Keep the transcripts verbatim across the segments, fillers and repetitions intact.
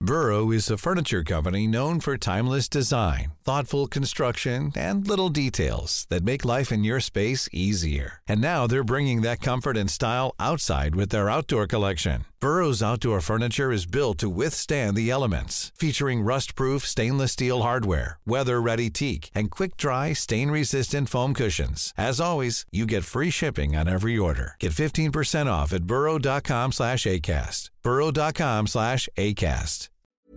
Burrow is a furniture company known for timeless design, thoughtful construction, and little details that make life in your space easier. And now they're bringing that comfort and style outside with their outdoor collection. Burrow's outdoor furniture is built to withstand the elements, featuring rust-proof stainless steel hardware, weather-ready teak, and quick-dry, stain-resistant foam cushions. As always, you get free shipping on every order. Get fifteen percent off at burrow.com slash ACAST. burrow.com slash ACAST.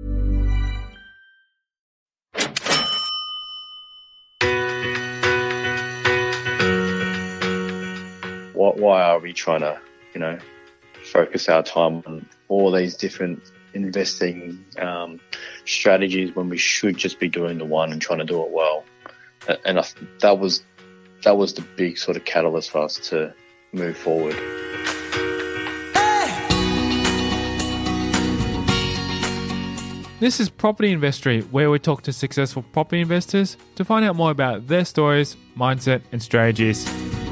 What, why are we trying to, you know, focus our time on all these different investing um, strategies when we should just be doing the one and trying to do it well? And I, that was that was the big sort of catalyst for us to move forward. This is Property Investory, where we talk to successful property investors to find out more about their stories, mindset, and strategies.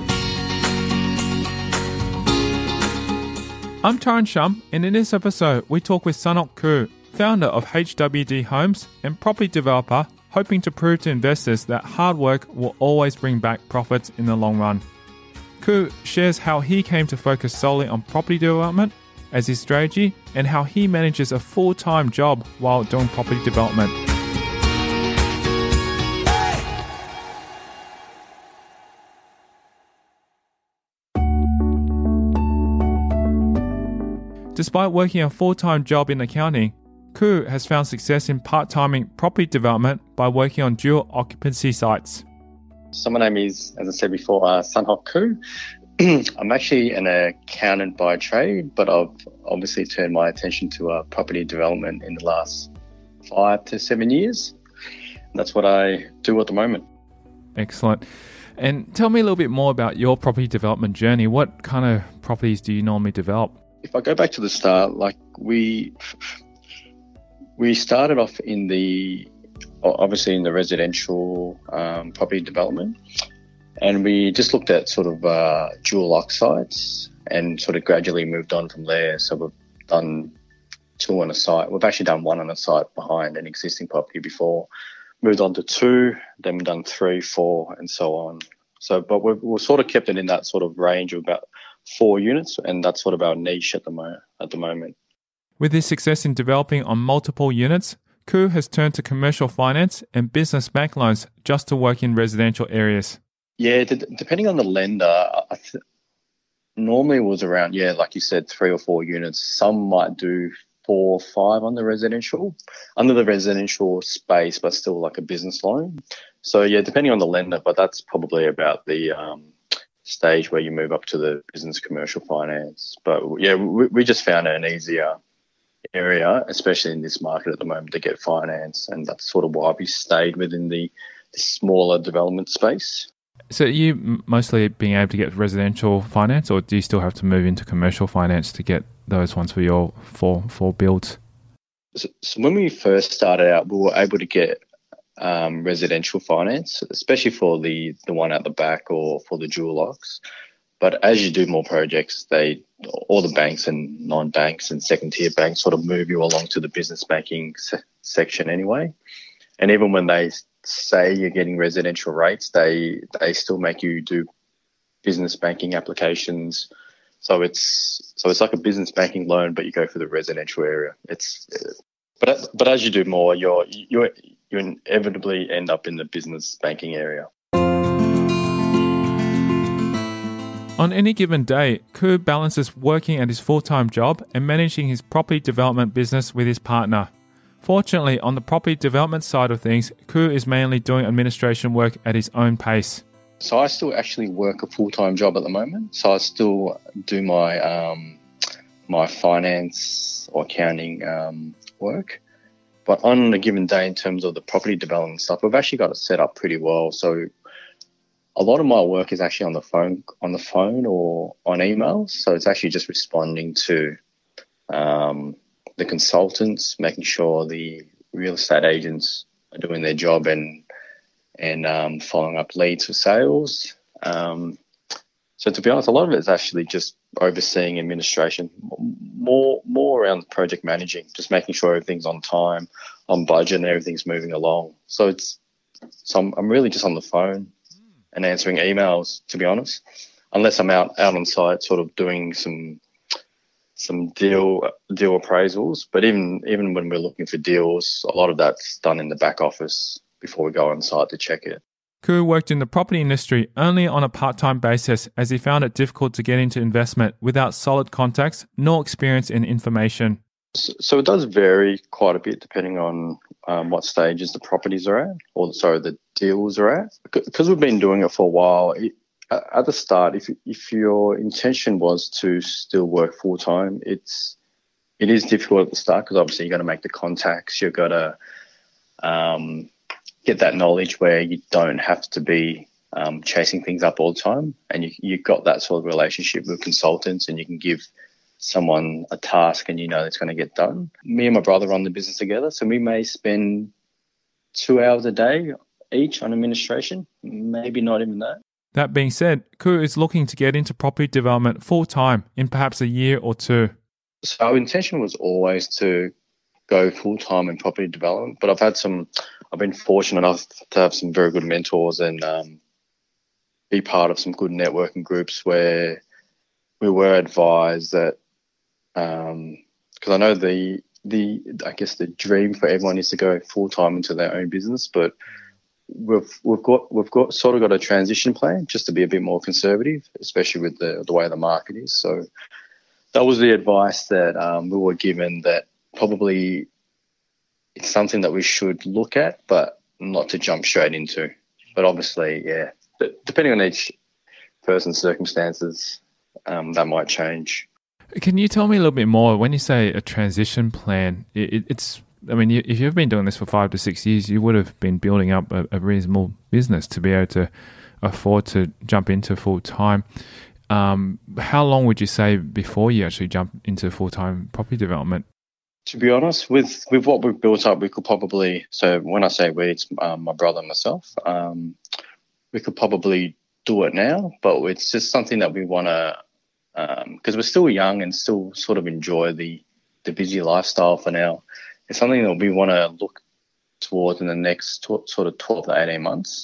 I'm Taran Shum, and in this episode, we talk with Sanok Khoo, founder of H W D Homes and property developer, hoping to prove to investors that hard work will always bring back profits in the long run. Khoo shares how he came to focus solely on property development as his strategy and how he manages a full-time job while doing property development. Despite working a full-time job in accounting, Khoo has found success in part-timing property development by working on dual occupancy sites. So my name is, as I said before, uh, Sanok Khoo. I'm actually an accountant by trade, but I've obviously turned my attention to uh, property development in the last five to seven years. That's what I do at the moment. Excellent. And tell me a little bit more about your property development journey. What kind of properties do you normally develop? If I go back to the start, like we we started off in the obviously in the residential um, property development, and we just looked at sort of uh, dual lock sites and sort of gradually moved on from there. So we've done two on a site. We've actually done one on a site behind an existing property before. Moved on to two, then we've done three, four, and so on. So, but we've, we've sort of kept it in that sort of range of about four units, and that's sort of our niche at the mo- at the moment. With his success in developing on multiple units, Khoo has turned to commercial finance and business bank loans just to work in residential areas. Yeah, d- depending on the lender, I th- normally it was around, yeah, like you said, three or four units. Some might do four or five on the residential, under the residential space, but still like a business loan. So yeah, depending on the lender, but that's probably about the um, stage where you move up to the business commercial finance. But yeah, we, we just found it an easier area, especially in this market at the moment, to get finance, and that's sort of why we stayed within the, the smaller development space. So are you mostly being able to get residential finance, or do you still have to move into commercial finance to get those ones for your four, four builds? So, so when we first started out, we were able to get um, residential finance, especially for the, the one at the back or for the dual locks. But as you do more projects, they all the banks and non-banks and second-tier banks sort of move you along to the business banking se- section anyway. And even when they say you're getting residential rates, they they still make you do business banking applications. So it's so it's like a business banking loan, but you go for the residential area. It's but but as you do more, you're you you inevitably end up in the business banking area. On any given day, Khoo balances working at his full-time job and managing his property development business with his partner. Fortunately, on the property development side of things, Khoo is mainly doing administration work at his own pace. So I still actually work a full-time job at the moment. So I still do my um, my finance or accounting um, work. But on a given day, in terms of the property development stuff, we've actually got it set up pretty well. So a lot of my work is actually on the phone, on the phone or on emails. So it's actually just responding to um, the consultants, making sure the real estate agents are doing their job and and um, following up leads for sales. Um, so to be honest, a lot of it is actually just overseeing administration, more more around project managing, just making sure everything's on time, on budget, and everything's moving along. So it's so I'm, I'm really just on the phone and answering emails, to be honest, unless I'm out out on site, sort of doing some some deal deal appraisals. But even even when we're looking for deals, a lot of that's done in the back office before we go on site to check it. Koo worked in the property industry only on a part-time basis as he found it difficult to get into investment without solid contacts nor experience in information. So it does vary quite a bit depending on um, what stages the properties are at, or sorry, the deals are at. Because we've been doing it for a while, it, at the start, if if your intention was to still work full-time, it's it is difficult at the start because obviously you've got to make the contacts, you've got to um, get that knowledge where you don't have to be um, chasing things up all the time, and you, you've got that sort of relationship with consultants, and you can give someone a task and you know it's going to get done. Me and my brother run the business together, so we may spend two hours a day each on administration, maybe not even that. That being said, Koo is looking to get into property development full-time in perhaps a year or two. So our intention was always to go full-time in property development, but I've had some, I've been fortunate enough to have some very good mentors and um, be part of some good networking groups where we were advised that, um, because I know the, the, I guess the dream for everyone is to go full-time into their own business, but we've we've got we've got sort of got a transition plan just to be a bit more conservative, especially with the the way the market is. So that was the advice that um, we were given, that probably it's something that we should look at, but not to jump straight into. But obviously, yeah, depending on each person's circumstances, um, that might change. Can you tell me a little bit more? When you say a transition plan, it, it's I mean, you, if you've been doing this for five to six years, you would have been building up a, a reasonable business to be able to afford to jump into full time. Um, how long would you say before you actually jump into full time property development? To be honest, with, with what we've built up, we could probably, so when I say we, it's um, my brother and myself, um, we could probably do it now, but it's just something that we want to, because um, we're still young and still sort of enjoy the, the busy lifestyle for now. It's something that we want to look towards in the next t- sort of twelve to eighteen months.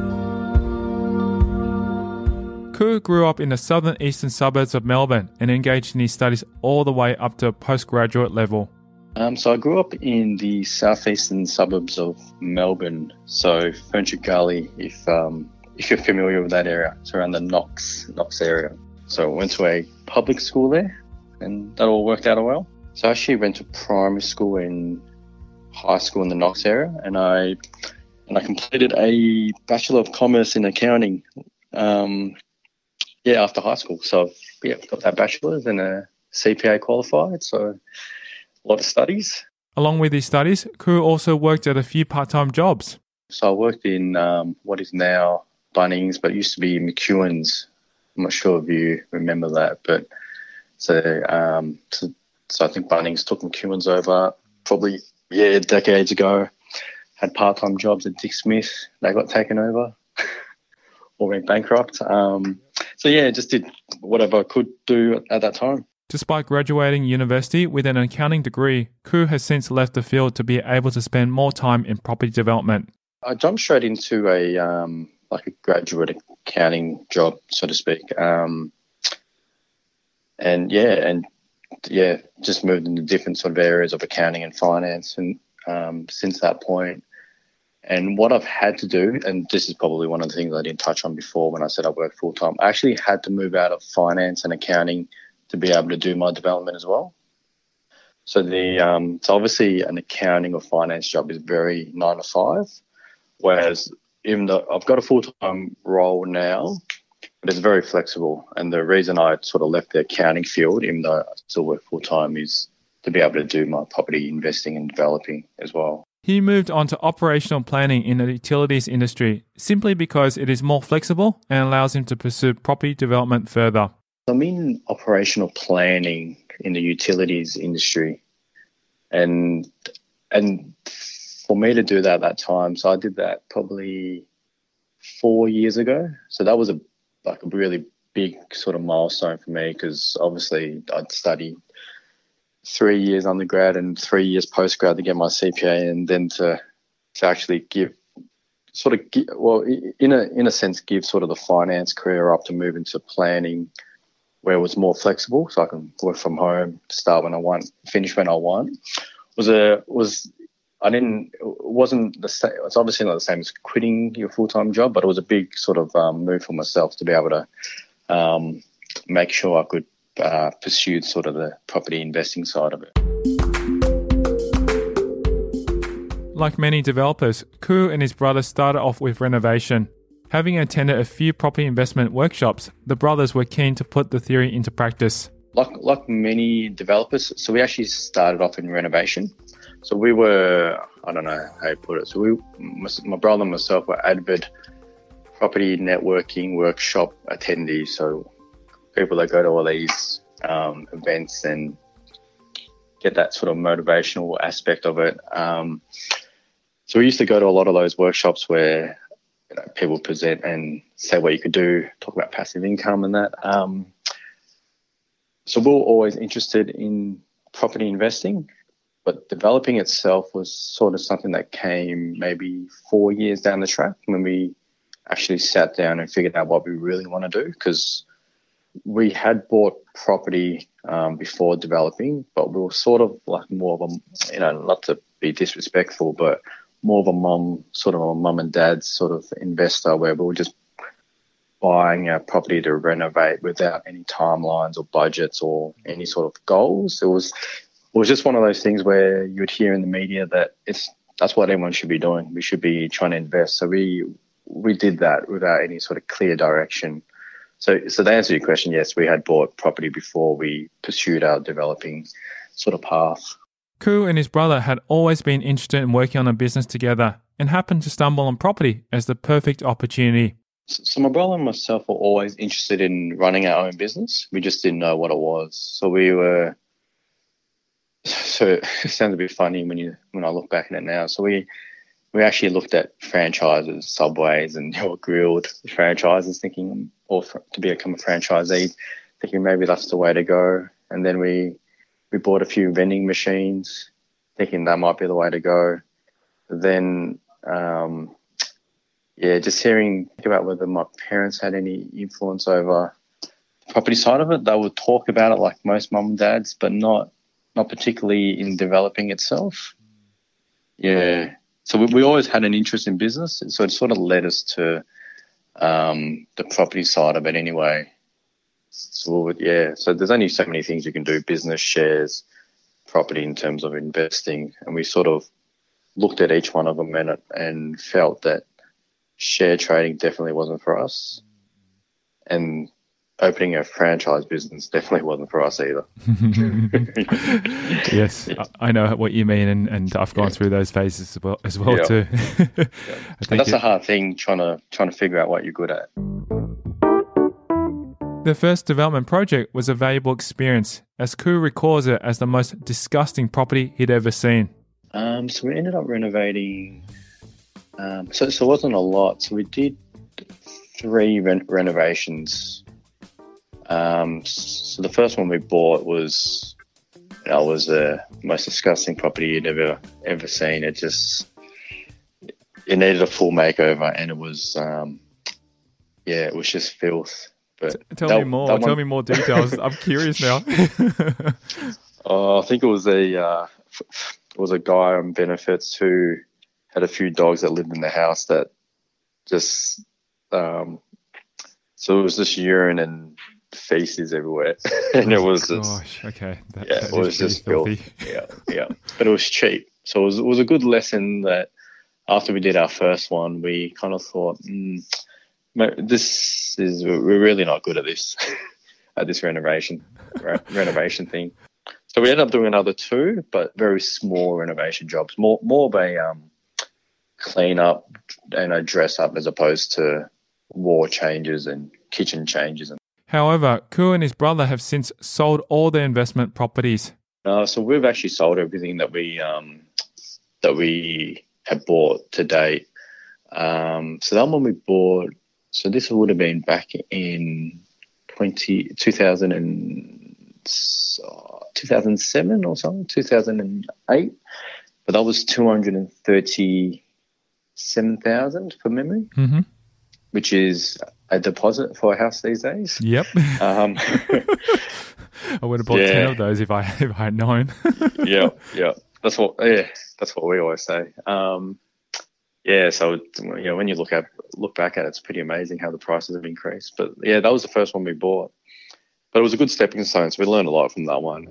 Koo grew up in the southern eastern suburbs of Melbourne and engaged in his studies all the way up to postgraduate level. Um, so I grew up in the southeastern suburbs of Melbourne, so Ferntree Gully, if um, if you're familiar with that area. It's around the Knox Knox area. So I went to a public school there, and that all worked out well. So I actually went to primary school and high school in the Knox area, and I and I completed a Bachelor of Commerce in accounting. Um, yeah, after high school. So yeah, got that bachelor's and a C P A qualified. So a lot of studies. Along with his studies, Koo also worked at a few part-time jobs. So I worked in um, what is now Bunnings, but it used to be McEwan's. I'm not sure if you remember that, but so um, so, so I think Bunnings took McEwan's over probably yeah decades ago. Had part-time jobs at Dick Smith. They got taken over or went bankrupt. Um, so yeah, just did whatever I could do at that time. Despite graduating university with an accounting degree, Koo has since left the field to be able to spend more time in property development. I jumped straight into a um, like a graduate accounting job, so to speak, um, and yeah, and yeah, just moved into different sort of areas of accounting and finance, and um, since that point. And what I've had to do, and this is probably one of the things I didn't touch on before when I said I work full time, I actually had to move out of finance and accounting to be able to do my development as well. So the um, so obviously an accounting or finance job is very nine to five, whereas even though I've got a full time role now, but it's very flexible. And the reason I sort of left the accounting field, even though I still work full time, is to be able to do my property investing and developing as well. He moved on to operational planning in the utilities industry simply because it is more flexible and allows him to pursue property development further. I'm in operational planning in the utilities industry, and and for me to do that at that time, so I did that probably four years ago. So that was a like a really big sort of milestone for me because obviously I'd studied three years undergrad and three years postgrad to get my C P A, and then to to actually give sort of give, well in a in a sense give sort of the finance career up to move into planning, where it was more flexible, so I can work from home, start when I want, finish when I want. Was a was I didn't it wasn't the same. It's obviously not the same as quitting your full time job, but it was a big sort of um, move for myself to be able to um, make sure I could uh, pursue sort of the property investing side of it. Like many developers, Koo and his brother started off with renovation. Having attended a few property investment workshops, the brothers were keen to put the theory into practice. Like like many developers, so we actually started off in renovation. So we were, I don't know how you put it, so we, my brother and myself were avid property networking workshop attendees. So people that go to all these um, events and get that sort of motivational aspect of it. Um, so we used to go to a lot of those workshops where you know, people present and say what you could do, talk about passive income and that. Um, so we were always interested in property investing, but developing itself was sort of something that came maybe four years down the track when we actually sat down and figured out what we really want to do, because we had bought property um, before developing, but we were sort of like more of a, you know, not to be disrespectful, but more of a mum, sort of a mum and dad's sort of investor, where we were just buying a property to renovate without any timelines or budgets or any sort of goals. It was it was just one of those things where you would hear in the media that it's that's what everyone should be doing. We should be trying to invest. So we we did that without any sort of clear direction. So so to answer your question, yes, we had bought property before we pursued our developing sort of path. Koo and his brother had always been interested in working on a business together and happened to stumble on property as the perfect opportunity. So my brother and myself were always interested in running our own business. We just didn't know what it was. So we were, so it sounds a bit funny when you when I look back at it now. So we we actually looked at franchises, Subways and your grilled franchises, thinking, or for, to become a franchisee, thinking maybe that's the way to go. And then we we bought a few vending machines, thinking that might be the way to go. Then, um, yeah, just hearing about whether my parents had any influence over the property side of it. They would talk about it like most mum and dads, but not not particularly in developing itself. Yeah. So we, we always had an interest in business, so it sort of led us to um, the property side of it anyway. So, we would, yeah, so there's only so many things you can do, business, shares, property in terms of investing. And we sort of looked at each one of them and, and felt that share trading definitely wasn't for us. And opening a franchise business definitely wasn't for us either. Yes, yeah. I know what you mean, and, and I've gone yeah. through those phases as well, as well yeah. too. yeah. And that's it, a hard thing, trying to trying to figure out what you're good at. The first development project was a valuable experience, as Koo recalls it as the most disgusting property he'd ever seen. Um, so we ended up renovating. Um, so, so it wasn't a lot. So we did three re- renovations. Um, so the first one we bought was, you know, was the most disgusting property you'd ever ever seen. It just it needed a full makeover, and it was, um, yeah, it was just filth. But tell that, me more. Tell one... me more details. I'm curious now. oh, I think it was a uh, it was a guy on benefits who had a few dogs that lived in the house that just um, so it was just urine and feces everywhere, and it was just gosh, okay, that, yeah, that it was just filthy. filthy. yeah, yeah, but it was cheap, so it was it was a good lesson that after we did our first one, we kind of thought. Mm, This is we're really not good at this at this renovation re- renovation thing. So we ended up doing another two, but very small renovation jobs, more more of a um, clean up and a dress up as opposed to wall changes and kitchen changes. However, Koo and his brother have since sold all their investment properties. Uh, so we've actually sold everything that we um, that we have bought to date. Um, so that one we bought. So this would have been back in twenty, two thousand and, uh, two thousand seven or something, two thousand eight. But that was two hundred thirty-seven thousand for memory, Mm-hmm. which is a deposit for a house these days. Yep. Um, I would have bought yeah. ten of those if I if I had known. yeah, yeah. That's what. Yeah, that's what we always say. Um, yeah. So you know, when you look at look back at it, it's pretty amazing how the prices have increased. But yeah, that was the first one we bought. But it was a good stepping stone. So we learned a lot from that one.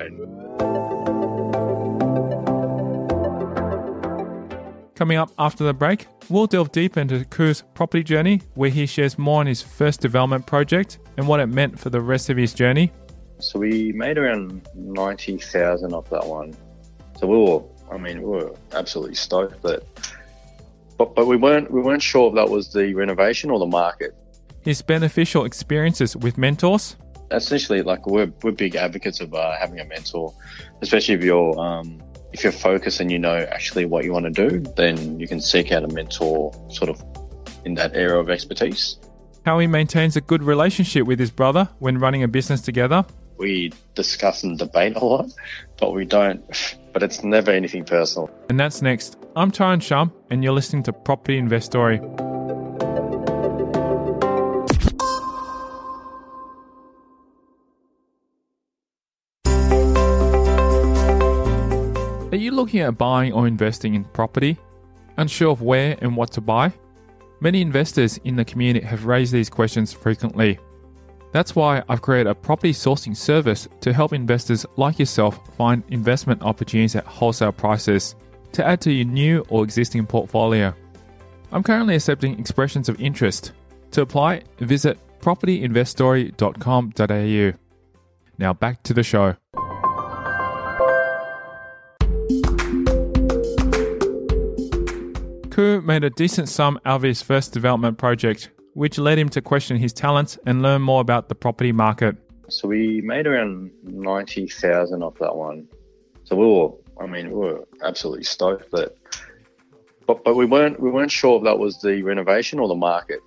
Coming up after the break, we'll delve deep into Khoo's property journey, where he shares more on his first development project and what it meant for the rest of his journey. So we made around ninety thousand off that one. So we were, I mean, we were absolutely stoked. But but but we weren't we weren't sure if that was the renovation or the market. His beneficial experiences with mentors. Essentially, like we're we're big advocates of uh, having a mentor, especially if you're um, if you're focused and you know actually what you want to do, then you can seek out a mentor sort of in that area of expertise. How he maintains a good relationship with his brother when running a business together. We discuss and debate a lot, but we don't. But it's never anything personal. And that's next. I'm Tyron Shum, and you're listening to Property Investory. Are you looking at buying or investing in property? Unsure of where and what to buy? Many investors in the community have raised these questions frequently. That's why I've created a property sourcing service to help investors like yourself find investment opportunities at wholesale prices to add to your new or existing portfolio. I'm currently accepting expressions of interest. To apply, visit property investory dot com dot a u. Now back to the show. Khoo made a decent sum out of his first development project, which led him to question his talents and learn more about the property market. So we made around ninety thousand off that one. So we were, I mean, we were absolutely stoked. But but but we weren't we weren't sure if that was the renovation or the market.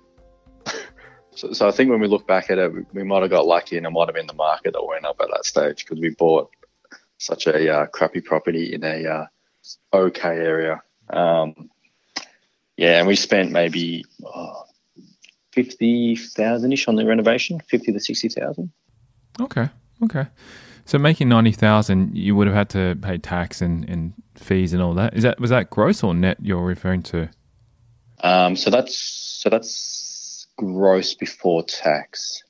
so, so I think when we look back at it, we, we might have got lucky, and it might have been the market that went up at that stage because we bought such a uh, crappy property in a uh, okay area. Um, yeah, and we spent maybe. Oh, fifty thousand ish on the renovation, fifty to sixty thousand. Okay, okay. So making ninety thousand, you would have had to pay tax and, and fees and all that. Is that was that gross or net you're referring to? Um, so that's so that's gross before tax.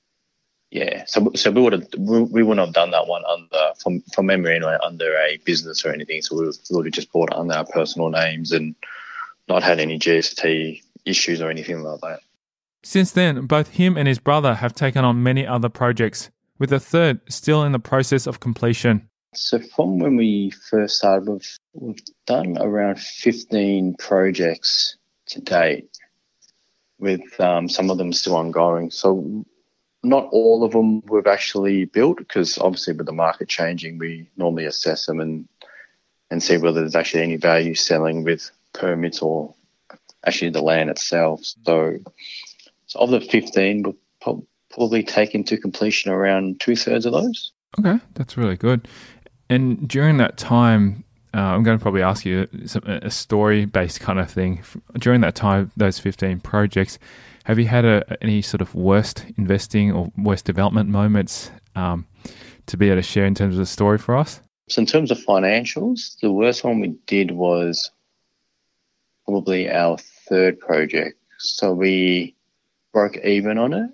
Yeah. So so we would have we, we wouldn't have done that one under from from memory anyway under a business or anything. So we would, we would have just bought it under our personal names and not had any G S T issues or anything like that. Since then, both him and his brother have taken on many other projects, with a third still in the process of completion. So from when we first started, we've, we've done around fifteen projects to date, with um, some of them still ongoing. So not all of them we've actually built, because obviously with the market changing, we normally assess them and, and see whether there's actually any value selling with permits or actually the land itself. So... So of the fifteen, we'll probably take into completion around two-thirds of those. Okay, that's really good. And during that time, uh, I'm going to probably ask you a, a story-based kind of thing. During that time, those fifteen projects, have you had a, any sort of worst investing or worst development moments um, to be able to share in terms of the story for us? So in terms of financials, the worst one we did was probably our third project. So we... broke even on it,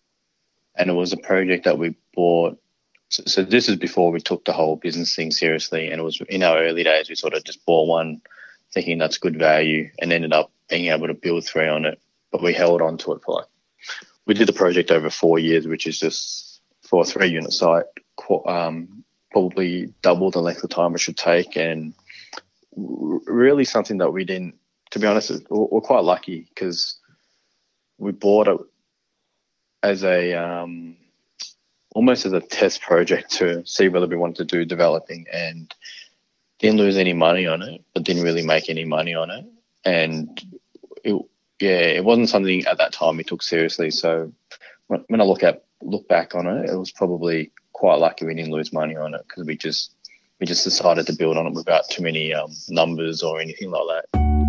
and it was a project that we bought. So, so this is before we took the whole business thing seriously, and it was in our early days. We sort of just bought one, thinking that's good value, and ended up being able to build three on it. But we held on to it for like we did the project over four years, which is just for a three-unit site, um, probably double the length of time it should take, and really something that we didn't. To be honest, we're quite lucky because we bought it as a um, almost as a test project to see whether we wanted to do developing, and didn't lose any money on it, but didn't really make any money on it. And it, yeah, it wasn't something at that time we took seriously. So when, when I look at look back on it, it was probably quite lucky we didn't lose money on it because we just we just decided to build on it without too many um, numbers or anything like that.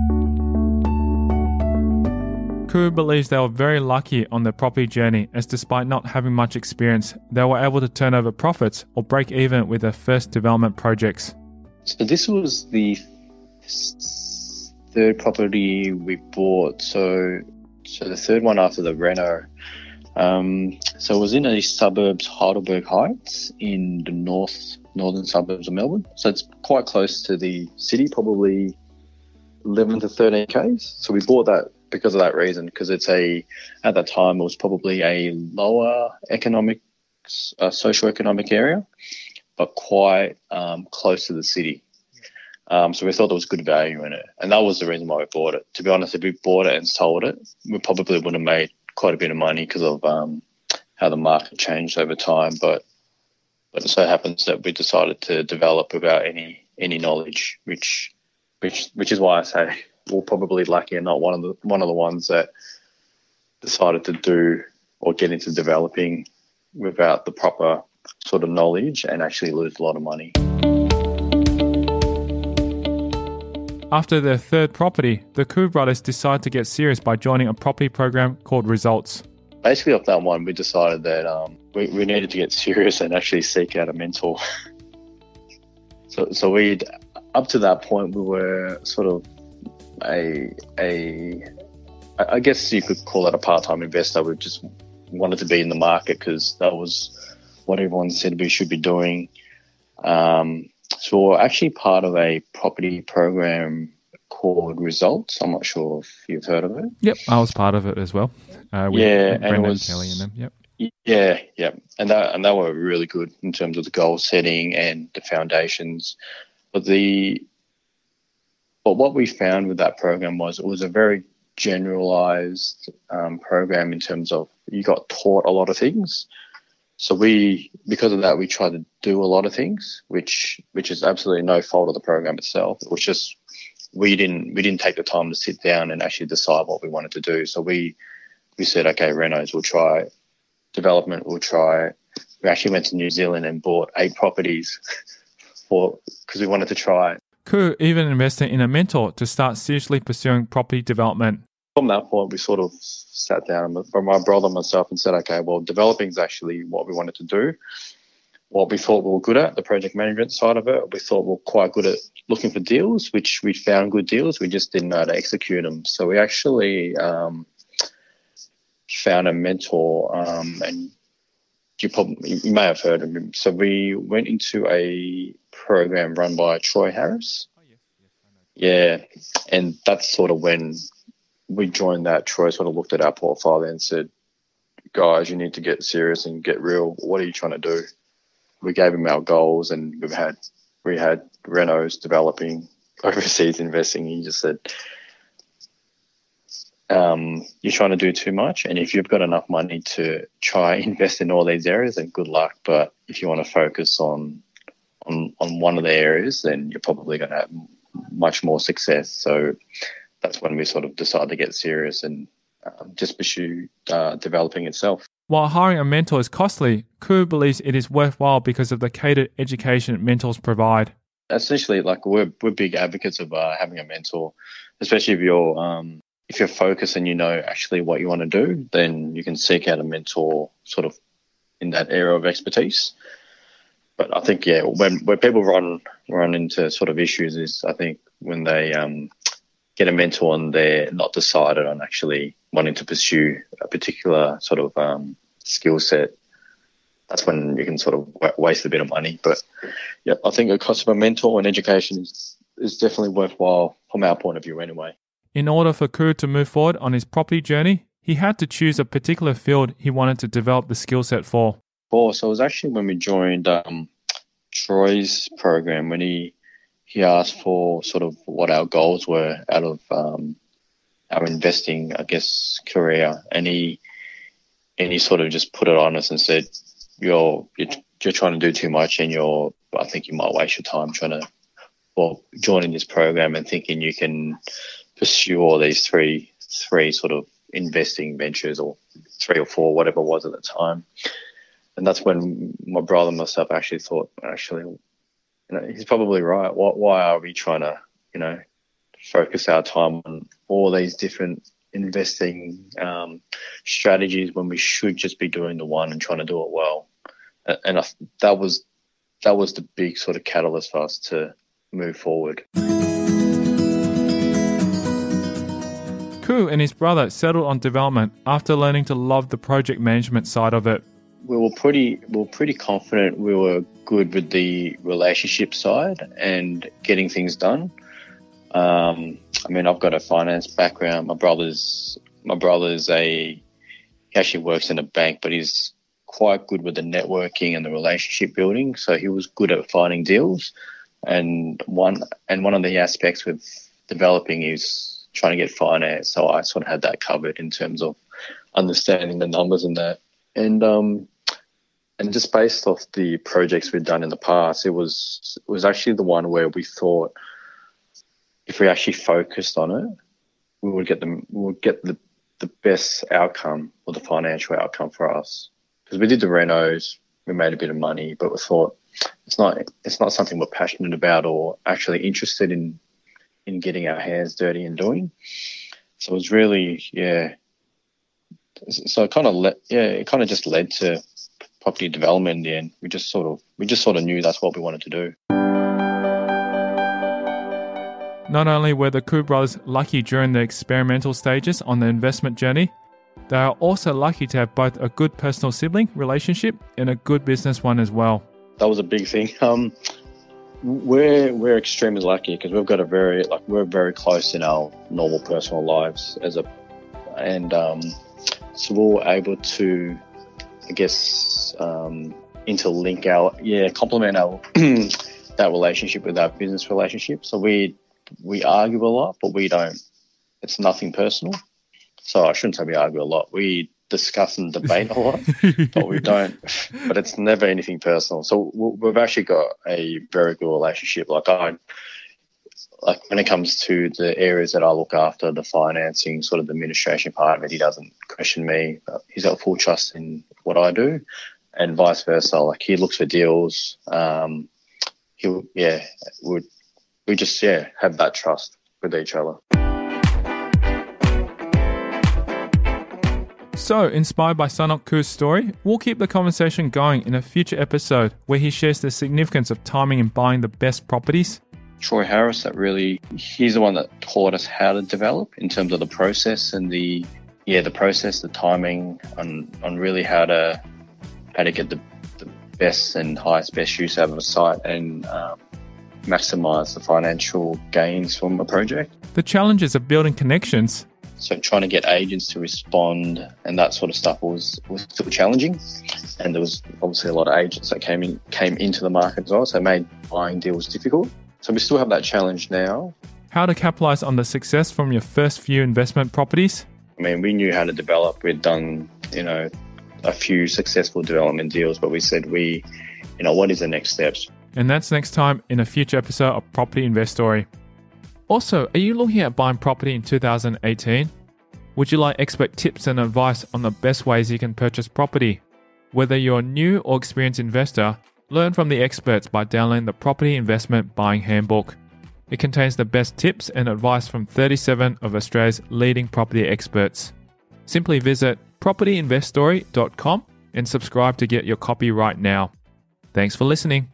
Koo believes they were very lucky on their property journey, as despite not having much experience, they were able to turn over profits or break even with their first development projects. So this was the third property we bought. So, so the third one after the reno. Um, so it was in the suburbs, Heidelberg Heights, in the north northern suburbs of Melbourne. So it's quite close to the city, probably eleven to thirteen k's. So we bought that because of that reason, because it's a, at that time, it was probably a lower economic, uh, socio-economic area, but quite um, close to the city. Um, so we thought there was good value in it. And that was the reason why we bought it. To be honest, if we bought it and sold it, we probably would have made quite a bit of money because of um, how the market changed over time. But but it so happens that we decided to develop without any any knowledge, which which which is why I say we're probably lucky and not one of the one of the ones that decided to do or get into developing without the proper sort of knowledge and actually lose a lot of money. After their third property, the Koo brothers decided to get serious by joining a property program called Results. Basically, off that one, we decided that um, we, we needed to get serious and actually seek out a mentor. so, so we up to that point, we were sort of a a I guess you could call it a part-time investor. We just wanted to be in the market because that was what everyone said we should be doing. Um, So we're actually part of a property program called Results. I'm not sure if you've heard of it. Yep, I was part of it as well. Uh, with yeah, Brendan and it was, Kelly and them. Yep. Yeah, yeah, and that and they were really good in terms of the goal setting and the foundations. But the but what we found with that program was it was a very generalized um, program in terms of you got taught a lot of things. So we, because of that, we tried to do a lot of things, which which is absolutely no fault of the program itself. It was just we didn't we didn't take the time to sit down and actually decide what we wanted to do. So we we said, okay, renos, we'll try development, we'll try. We actually went to New Zealand and bought eight properties for because we wanted to try. Koo even invested in a mentor to start seriously pursuing property development. From that point, we sort of sat down from my brother and myself and said, okay, well, developing is actually what we wanted to do. What we thought we were good at, the project management side of it, we thought we were quite good at looking for deals, which we found good deals. We just didn't know how to execute them. So we actually um, found a mentor, um, and you probably you may have heard of him. So we went into a program run by Troy Harris. Oh, yes, yes, I know. Yeah, and that's sort of when we joined that. Troy sort of looked at our portfolio and said, guys, you need to get serious and get real. What are you trying to do? We gave him our goals, and we've had we had renos, developing, overseas investing. He just said, um, you're trying to do too much, and if you've got enough money to try invest in all these areas, then good luck. But if you want to focus on on on one of the areas, then you're probably going to have much more success. So that's when we sort of decided to get serious and um, just pursue uh, developing itself. While hiring a mentor is costly, Koo believes it is worthwhile because of the catered education mentors provide. Essentially, like we're we're big advocates of uh, having a mentor, especially if you're um, if you're focused and you know actually what you want to do, then you can seek out a mentor sort of in that area of expertise. But I think yeah, when when people run run into sort of issues is I think when they um, get a mentor and they're not decided on actually wanting to pursue a particular sort of um, skill set, that's when you can sort of w- waste a bit of money. But yeah, I think the cost of a mentor and education is, is definitely worthwhile from our point of view anyway. In order for Koo to move forward on his property journey, he had to choose a particular field he wanted to develop the skill set for. Oh, so it was actually when we joined um, Troy's program, when he he asked for sort of what our goals were out of um, our investing, I guess, career, and he and he sort of just put it on us and said, "You're you're, you're trying to do too much, and you're I think you might waste your time trying to, well, joining this program and thinking you can pursue all these three three sort of investing ventures or three or four, whatever it was at the time. And that's when my brother and myself actually thought, actually, you know, he's probably right. Why, why are we trying to, you know, focus our time on all these different investing um, strategies when we should just be doing the one and trying to do it well? And, and I, that was that was the big sort of catalyst for us to move forward. Koo and his brother settled on development after learning to love the project management side of it. We were pretty we were pretty confident we were good with the relationship side and getting things done. Um, I mean, I've got a finance background. My brother's my brother's a he actually works in a bank, but he's quite good with the networking and the relationship building. So he was good at finding deals. And one and one of the aspects with developing is trying to get finance. So I sort of had that covered in terms of understanding the numbers and that. And um, and just based off the projects we'd done in the past, it was it was actually the one where we thought if we actually focused on it, we would get the we would get the, the best outcome or the financial outcome for us. Because we did the renos, we made a bit of money, but we thought it's not it's not something we're passionate about or actually interested in in getting our hands dirty and doing. So it was really yeah. So it kind of let yeah it kind of just led to property development in the end. We just sort of we just sort of knew that's what we wanted to do. Not only were the Koo brothers lucky during the experimental stages on the investment journey, they are also lucky to have both a good personal sibling relationship and a good business one as well. That was a big thing. Um, we're we're extremely lucky because we've got a very like we're very close in our normal personal lives as a, and um, so we were able to, I guess, um, interlink our yeah complement our that relationship with our business relationship. So we we argue a lot, but we don't. It's nothing personal. So I shouldn't say we argue a lot. We discuss and debate a lot, but we don't. But it's never anything personal. So we've actually got a very good relationship. Like I, like when it comes to the areas that I look after, the financing, sort of the administration part of it, he doesn't question me. He's got full trust in what I do, and vice versa. Like he looks for deals. Um, he, yeah, would we just yeah have that trust with each other. So, inspired by Sanok Koo's story, we'll keep the conversation going in a future episode where he shares the significance of timing in buying the best properties. Troy Harris, that really, he's the one that taught us how to develop in terms of the process and the, yeah, the process, the timing, on, on really how to, how to get the, the best and highest best use out of a site and um, maximize the financial gains from a project. The challenges of building connections. So trying to get agents to respond and that sort of stuff was, was still challenging. And there was obviously a lot of agents that came in came into the market as well, so it made buying deals difficult. So we still have that challenge now. How to capitalize on the success from your first few investment properties? I mean, we knew how to develop. We'd done, you know, a few successful development deals, but we said we, you know, what is the next steps? And that's next time in a future episode of Property Investory. Also, are you looking at buying property in two thousand eighteen? Would you like expert tips and advice on the best ways you can purchase property? Whether you're a new or experienced investor, learn from the experts by downloading the Property Investment Buying Handbook. It contains the best tips and advice from thirty-seven of Australia's leading property experts. Simply visit property investory dot com and subscribe to get your copy right now. Thanks for listening.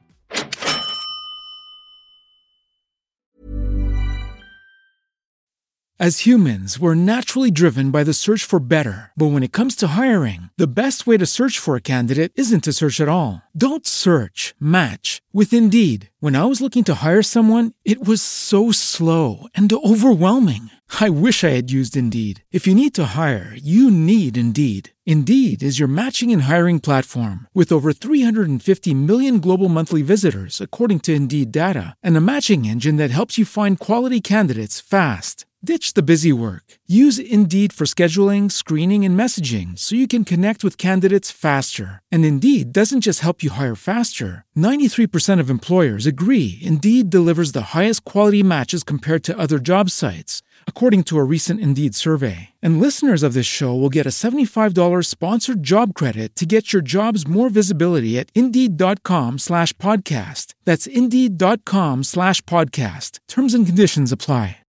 As humans, we're naturally driven by the search for better. But when it comes to hiring, the best way to search for a candidate isn't to search at all. Don't search, match with Indeed. When I was looking to hire someone, it was so slow and overwhelming. I wish I had used Indeed. If you need to hire, you need Indeed. Indeed is your matching and hiring platform with over three hundred fifty million global monthly visitors, according to Indeed data, and a matching engine that helps you find quality candidates fast. Ditch the busy work. Use Indeed for scheduling, screening, and messaging so you can connect with candidates faster. And Indeed doesn't just help you hire faster. ninety-three percent of employers agree Indeed delivers the highest quality matches compared to other job sites, according to a recent Indeed survey. And listeners of this show will get a seventy-five dollars sponsored job credit to get your jobs more visibility at Indeed.com slash podcast. That's Indeed.com slash podcast. Terms and conditions apply.